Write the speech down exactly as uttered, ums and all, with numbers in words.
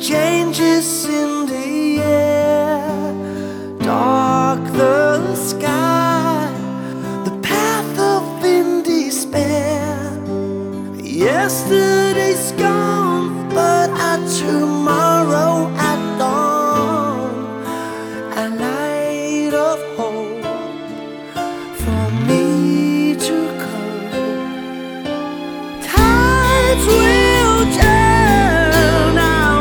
changes in the air, dark the sky, the path of in despair. Yesterday's gone.